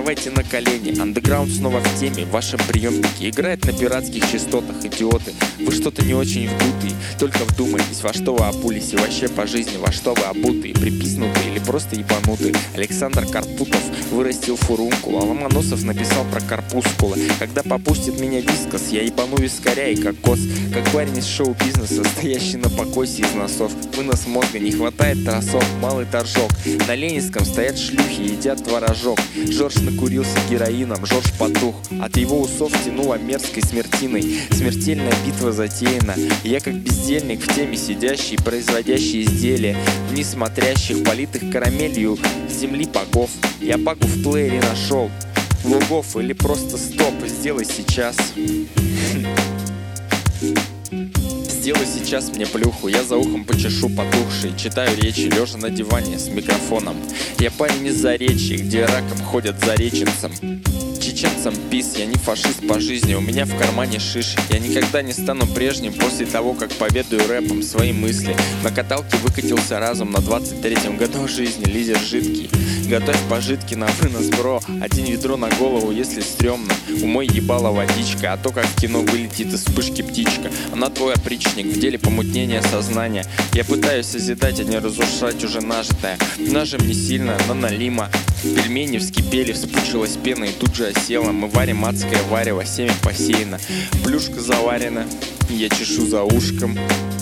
вставайте на колени. Андеграунд снова в теме, в вашем приемнике играет на пиратских частотах, идиоты. Вы что-то не очень вдутые, только вдумайтесь, во что вы обулись и вообще по жизни, во что вы обутые, приписнутые или просто ебанутые. Александр Карпутов вырастил фурункул, а Ломоносов написал про корпускулы. Когда попустит меня вискос, я ебану вискаря и кокос. Как парень из шоу-бизнеса, стоящий на покосе из носов. Вынос мозга, не хватает тросов, малый торжок. На Ленинском стоят шлюхи, едят творожок. Жорж накурился героином, Жорж потух. От его усов тянуло мерзкой смертиной. Смертельная битва затеяна. Я как бездельник в теме сидящий, производящий изделия, вниз смотрящих, политых карамелью с земли богов. Я багу в плеере нашел. Логов или просто стоп, сделай сейчас. Сделай сейчас мне плюху, я за ухом почешу потухший. Читаю речи, лежа на диване с микрофоном. Я парень из Заречья, где раком ходят зареченцам. Чеченцам пис, я не фашист по жизни, у меня в кармане шиш. Я никогда не стану прежним после того, как поведаю рэпом свои мысли. На каталке выкатился разум на 23-м году жизни, лизер жидкий. Готовь пожитки на вынос, бро. Один ведро на голову, если стрёмно. Умой ебала водичка, а то как в кино вылетит из вспышки птичка. Она твой опричник, в деле помутнения сознания. Я пытаюсь созидать, а не разрушать уже нажитое. Нажим не сильно, но налима. Пельмени вскипели, вспучилась пена и тут же осела. Мы варим адское варево, семя посеяно. Плюшка заварена, я чешу за ушком.